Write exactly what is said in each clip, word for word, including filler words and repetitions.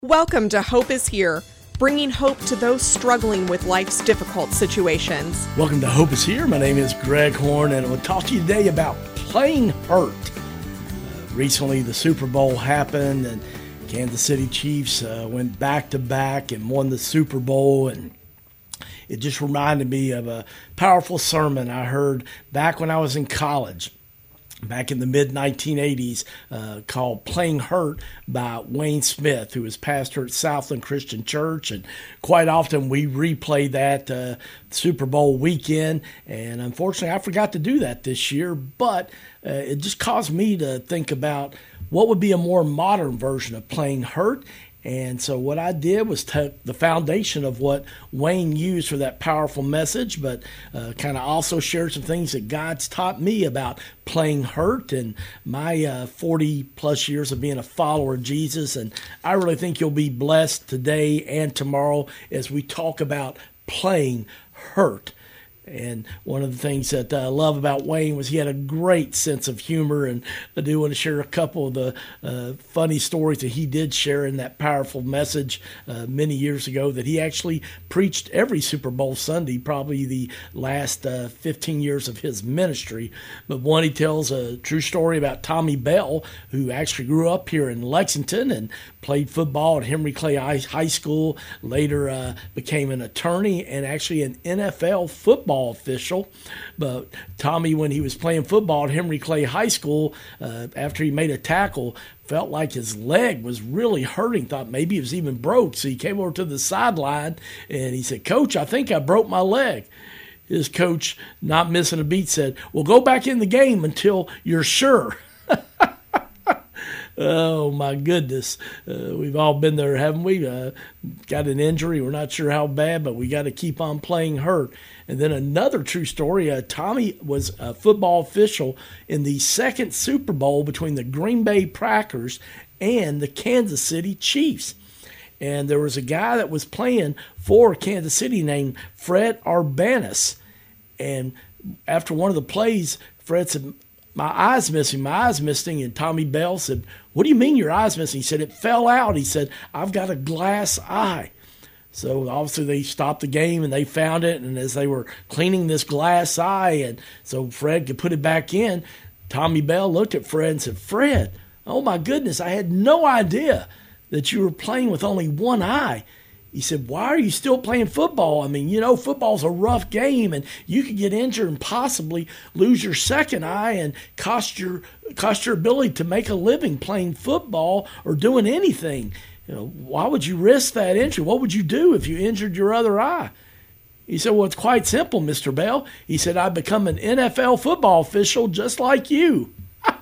Welcome to Hope is Here, bringing hope to those struggling with life's difficult situations. Welcome to Hope is Here. My name is Greg Horn, and I will talk to you today about playing hurt. Uh, recently, the Super Bowl happened, and Kansas City Chiefs uh, went back-to-back and won the Super Bowl, and it just reminded me of a powerful sermon I heard back when I was in college, back in the mid nineteen eighties, uh, called Playing Hurt by Wayne Smith, who was pastor at Southland Christian Church. And quite often we replay that uh, Super Bowl weekend. And unfortunately, I forgot to do that this year, but uh, it just caused me to think about what would be a more modern version of Playing Hurt. And so what I did was take the foundation of what Wayne used for that powerful message, but uh, kind of also shared some things that God's taught me about playing hurt and my uh, forty plus years of being a follower of Jesus. And I really think you'll be blessed today and tomorrow as we talk about playing hurt. And one of the things that I love about Wayne was he had a great sense of humor, and I do want to share a couple of the uh, funny stories that he did share in that powerful message uh, many years ago that he actually preached every Super Bowl Sunday, probably the last uh, fifteen years of his ministry. But one, he tells a true story about Tommy Bell, who actually grew up here in Lexington and played football at Henry Clay High School, later uh, became an attorney and actually an N F L football official. But Tommy, when he was playing football at Henry Clay High School, uh, after he made a tackle, felt like his leg was really hurting, thought maybe it was even broke. So he came over to the sideline and he said, "Coach, I think I broke my leg." His coach, not missing a beat, said, "Well, go back in the game until you're sure." Oh, my goodness. Uh, we've all been there, haven't we? Uh, got an injury. We're not sure how bad, but we got to keep on playing hurt. And then another true story, uh, Tommy was a football official in the second Super Bowl between the Green Bay Packers and the Kansas City Chiefs. And there was a guy that was playing for Kansas City named Fred Arbanis. And after one of the plays, Fred said, "My eye's missing, my eye's missing." And Tommy Bell said, "What do you mean your eye's missing?" He said, "It fell out." He said, "I've got a glass eye." So obviously they stopped the game and they found it. And as they were cleaning this glass eye, and so Fred could put it back in, Tommy Bell looked at Fred and said, "Fred, oh my goodness, I had no idea that you were playing with only one eye." He said, "Why are you still playing football? I mean, you know, football's a rough game, and you could get injured and possibly lose your second eye and cost your cost your ability to make a living playing football or doing anything. You know, why would you risk that injury? What would you do if you injured your other eye?" He said, "Well, it's quite simple, Mister Bell." He said, "I've become an N F L football official just like you."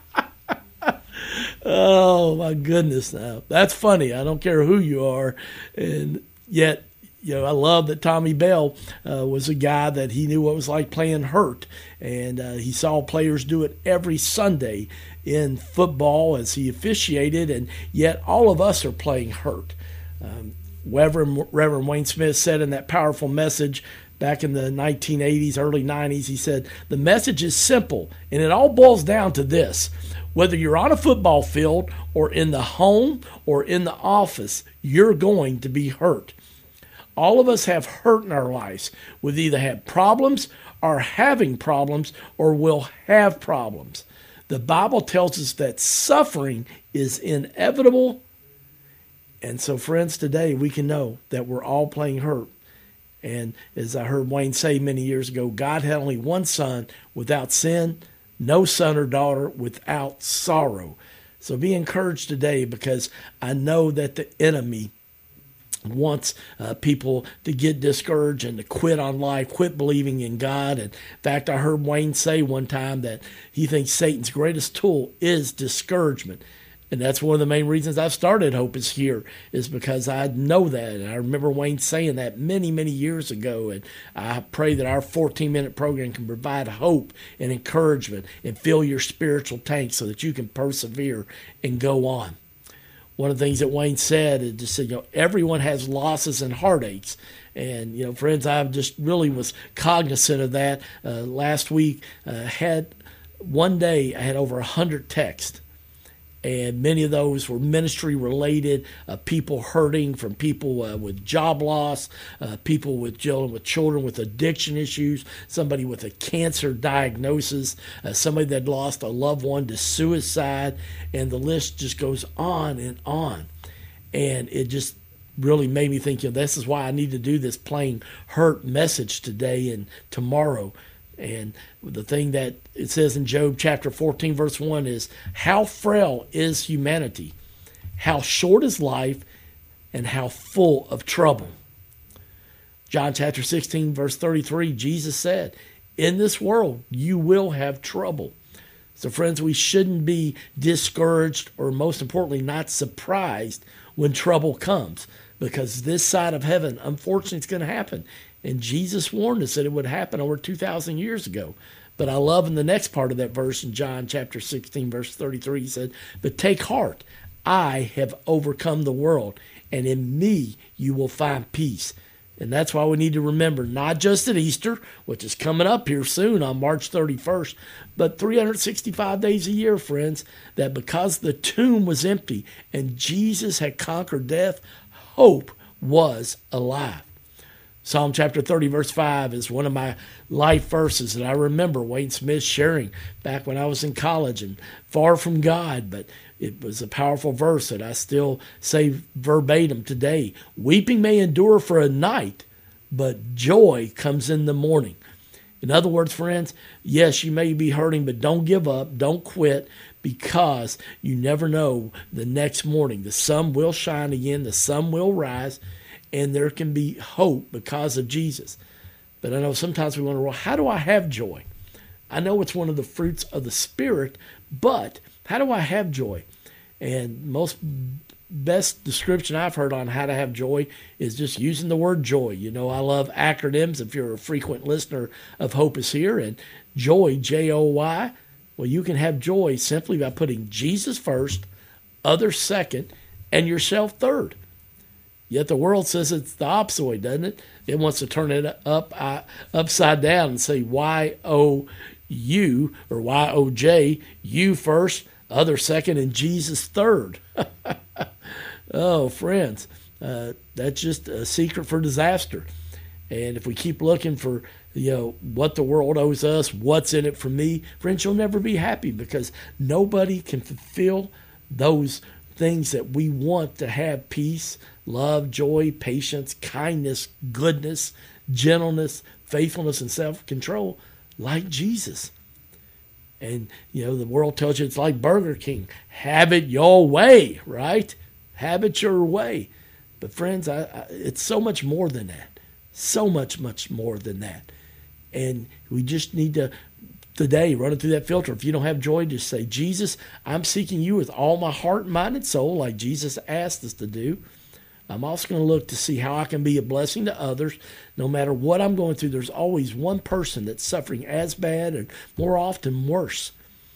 Oh, my goodness. Now, that's funny. I don't care who you are. And yet, you know, I love that Tommy Bell uh, was a guy that he knew what it was like playing hurt. And uh, he saw players do it every Sunday in football as he officiated. And yet all of us are playing hurt. Um, Reverend, Reverend Wayne Smith said in that powerful message back in the nineteen eighties, early nineties, he said, "The message is simple, and it all boils down to this. Whether you're on a football field or in the home or in the office, you're going to be hurt. All of us have hurt in our lives. We'll either have problems, are having problems, or will have problems. The Bible tells us that suffering is inevitable." And so, friends, today we can know that we're all playing hurt. And as I heard Wayne say many years ago, God had only one son without sin, no son or daughter without sorrow. So be encouraged today, because I know that the enemy wants uh, people to get discouraged and to quit on life, quit believing in God. And in fact, I heard Wayne say one time that he thinks Satan's greatest tool is discouragement. And that's one of the main reasons I've started Hope is Here, is because I know that. And I remember Wayne saying that many, many years ago. And I pray that our fourteen-minute program can provide hope and encouragement and fill your spiritual tank so that you can persevere and go on. One of the things that Wayne said is just said, you know, everyone has losses and heartaches. And, you know, friends, I just really was cognizant of that. Uh, last week, uh, had one day I had over one hundred texts. And many of those were ministry related, uh, people hurting from people uh, with job loss, uh, people with dealing with children with addiction issues, somebody with a cancer diagnosis, uh, somebody that lost a loved one to suicide, and the list just goes on and on. And it just really made me think, you know, this is why I need to do this Playing Hurt message today and tomorrow. And the thing that it says in Job chapter fourteen, verse one is, how frail is humanity, how short is life, and how full of trouble. John chapter sixteen, verse thirty-three, Jesus said, in this world you will have trouble. So friends, we shouldn't be discouraged, or most importantly, not surprised when trouble comes, because this side of heaven, unfortunately, it's going to happen. And Jesus warned us that it would happen over two thousand years ago. But I love in the next part of that verse in John chapter sixteen, verse thirty-three, he said, but take heart, I have overcome the world, and in me you will find peace. And that's why we need to remember, not just at Easter, which is coming up here soon on March thirty-first, but three hundred sixty-five days a year, friends, that because the tomb was empty and Jesus had conquered death, hope was alive. Psalm chapter thirty, verse five is one of my life verses that I remember Wayne Smith sharing back when I was in college and far from God, but it was a powerful verse that I still say verbatim today. Weeping may endure for a night, but joy comes in the morning. In other words, friends, yes, you may be hurting, but don't give up, don't quit, because you never know the next morning. The sun will shine again, the sun will rise, and there can be hope because of Jesus. But I know sometimes we wonder, well, how do I have joy? I know it's one of the fruits of the Spirit, but how do I have joy? And most best description I've heard on how to have joy is just using the word joy. You know, I love acronyms. If you're a frequent listener of Hope is Here, and joy, J O Y, well, you can have joy simply by putting Jesus first, others second, and yourself third. Yet the world says it's the opposite way, doesn't it? It wants to turn it up uh, upside down and say Y O U or Y O J, you first, other second, and Jesus third. Oh, friends, uh, that's just a secret for disaster. And if we keep looking for, you know, what the world owes us, what's in it for me, friends, you'll never be happy, because nobody can fulfill those things that we want to have: peace, love, joy, patience, kindness, goodness, gentleness, faithfulness, and self-control like Jesus. And, you know, the world tells you it's like Burger King. Have it your way, right? Have it your way. But friends, I, I, it's so much more than that. So much, much more than that. And we just need to, today, run it through that filter. If you don't have joy, just say, Jesus, I'm seeking you with all my heart, mind, and soul, like Jesus asked us to do. I'm also going to look to see how I can be a blessing to others. No matter what I'm going through, there's always one person that's suffering as bad and more often worse.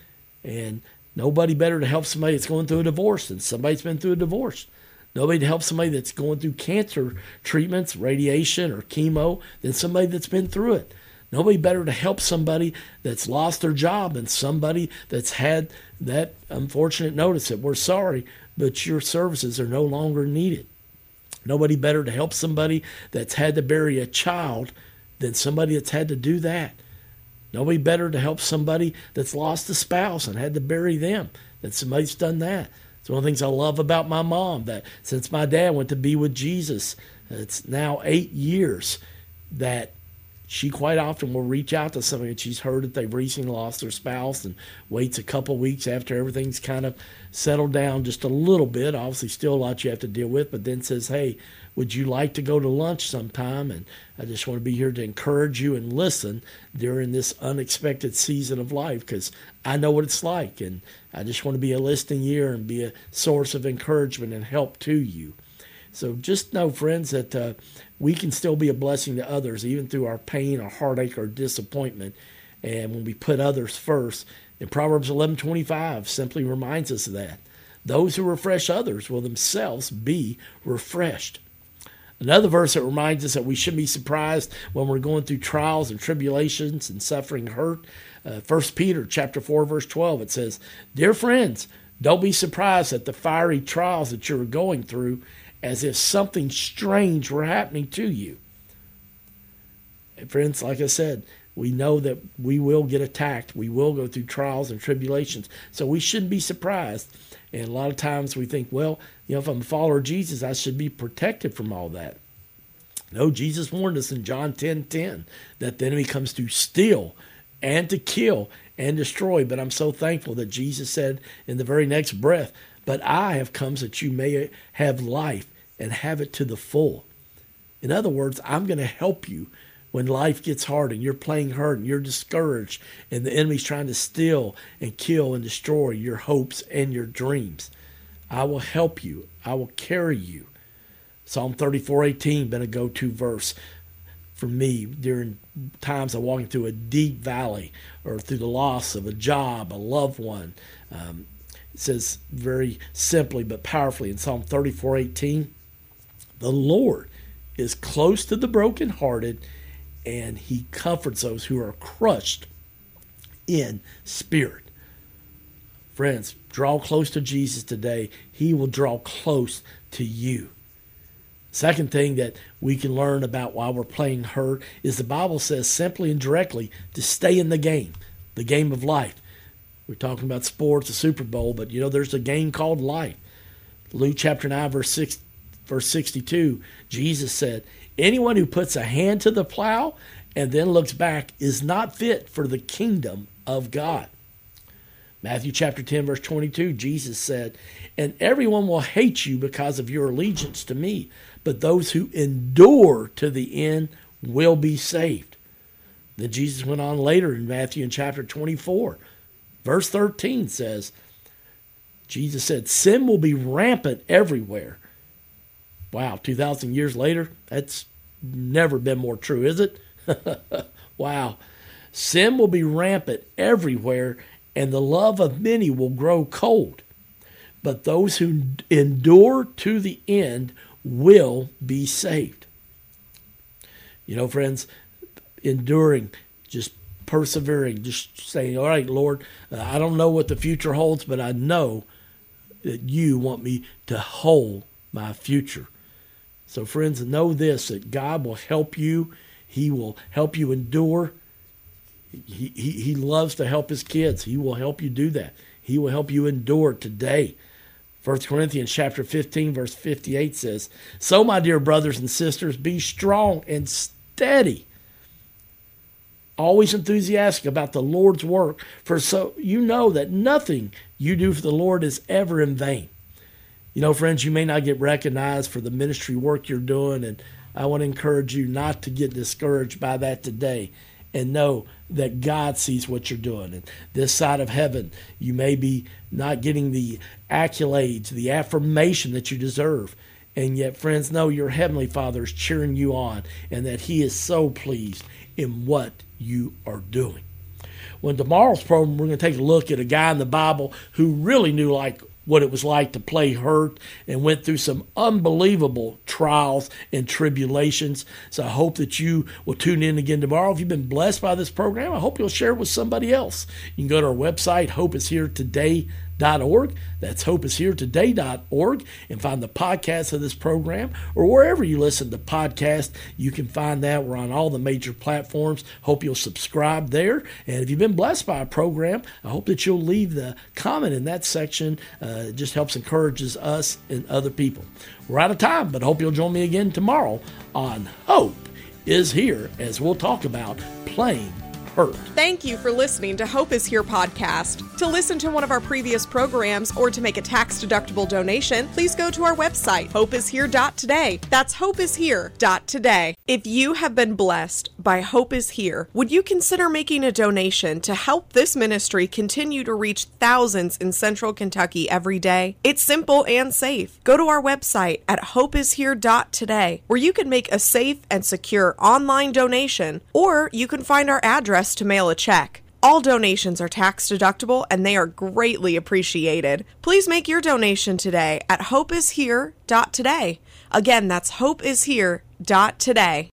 And nobody better to help somebody that's going through a divorce than somebody that's been through a divorce. Nobody to help somebody that's going through cancer treatments, radiation, or chemo than somebody that's been through it. Nobody better to help somebody that's lost their job than somebody that's had that unfortunate notice that we're sorry, but your services are no longer needed. Nobody better to help somebody that's had to bury a child than somebody that's had to do that. Nobody better to help somebody that's lost a spouse and had to bury them than somebody that's done that. It's one of the things I love about my mom, that since my dad went to be with Jesus, it's now eight years, that she quite often will reach out to somebody and she's heard that they've recently lost their spouse, and waits a couple weeks after everything's kind of settled down just a little bit. Obviously still a lot you have to deal with, but then says, hey, would you like to go to lunch sometime? And I just want to be here to encourage you and listen during this unexpected season of life, because I know what it's like, and I just want to be a listening ear and be a source of encouragement and help to you. So just know, friends, that uh, we can still be a blessing to others, even through our pain, our heartache, our disappointment. And when we put others first, and Proverbs eleven twenty-five simply reminds us of that. Those who refresh others will themselves be refreshed. Another verse that reminds us that we shouldn't be surprised when we're going through trials and tribulations and suffering hurt. Uh, First Peter chapter four, verse twelve, it says, dear friends, Don't be surprised at the fiery trials that you're going through as if something strange were happening to you. And friends, like I said, we know that we will get attacked. We will go through trials and tribulations. So we shouldn't be surprised. And a lot of times we think, well, you know, if I'm a follower of Jesus, I should be protected from all that. No, Jesus warned us in John ten ten that the enemy comes to steal and to kill and destroy. But I'm so thankful that Jesus said in the very next breath, but I have come so that you may have life and have it to the full. In other words, I'm going to help you when life gets hard and you're playing hurt and you're discouraged and the enemy's trying to steal and kill and destroy your hopes and your dreams. I will help you. I will carry you. Psalm thirty-four eighteen been a go-to verse for me during times of walking through a deep valley or through the loss of a job, a loved one. Um, it says very simply but powerfully in Psalm thirty-four eighteen, the Lord is close to the brokenhearted, and he comforts those who are crushed in spirit. Friends, draw close to Jesus today. He will draw close to you. Second thing that we can learn about while we're playing hurt is the Bible says simply and directly to stay in the game, the game of life. We're talking about sports, the Super Bowl, but you know there's a game called life. Luke chapter nine, verse six, verse sixty-two, Jesus said, anyone who puts a hand to the plow and then looks back is not fit for the kingdom of God. Matthew chapter ten, verse twenty-two, Jesus said, and everyone will hate you because of your allegiance to me, but those who endure to the end will be saved. Then Jesus went on later in Matthew in chapter twenty-four, verse thirteen says, Jesus said, sin will be rampant everywhere. Wow, two thousand years later, that's never been more true, is it? Wow. Sin will be rampant everywhere, and the love of many will grow cold. But those who endure to the end will be saved. You know, friends, enduring, just persevering, just saying, all right, Lord, uh, I don't know what the future holds, but I know that you want me to hold my future. So, friends, know this, that God will help you. He will help you endure. He, he, he loves to help his kids. He will help you do that. He will help you endure today. First Corinthians chapter fifteen, verse fifty-eight says, so, my dear brothers and sisters, be strong and steady, always enthusiastic about the Lord's work, for so you know that nothing you do for the Lord is ever in vain. You know, friends, you may not get recognized for the ministry work you're doing, and I want to encourage you not to get discouraged by that today, and know that God sees what you're doing. And this side of heaven, you may be not getting the accolades, the affirmation that you deserve. And yet, friends, know your Heavenly Father is cheering you on, and that He is so pleased in what you are doing. Well, in tomorrow's program, we're going to take a look at a guy in the Bible who really knew like what it was like to play hurt and went through some unbelievable trials and tribulations. So I hope that you will tune in again tomorrow. If you've been blessed by this program, I hope you'll share it with somebody else. You can go to our website, hope is here today dot org. That's hope is here today dot org, and find the podcast of this program, or wherever you listen to podcasts, you can find that. We're on all the major platforms. Hope you'll subscribe there. And if you've been blessed by a program, I hope that you'll leave the comment in that section. Uh, it just helps encourages us and other people. We're out of time, but hope you'll join me again tomorrow on Hope is Here, as we'll talk about playing hurt. Thank you for listening to Hope is Here podcast. To listen to one of our previous programs or to make a tax-deductible donation, please go to our website, hope is here dot today. That's hope is here dot today. If you have been blessed by Hope is Here, would you consider making a donation to help this ministry continue to reach thousands in Central Kentucky every day? It's simple and safe. Go to our website at hope is here dot today, where you can make a safe and secure online donation, or you can find our address to mail a check. All donations are tax deductible and they are greatly appreciated. Please make your donation today at hope is here dot today. Again, that's hope is here dot today.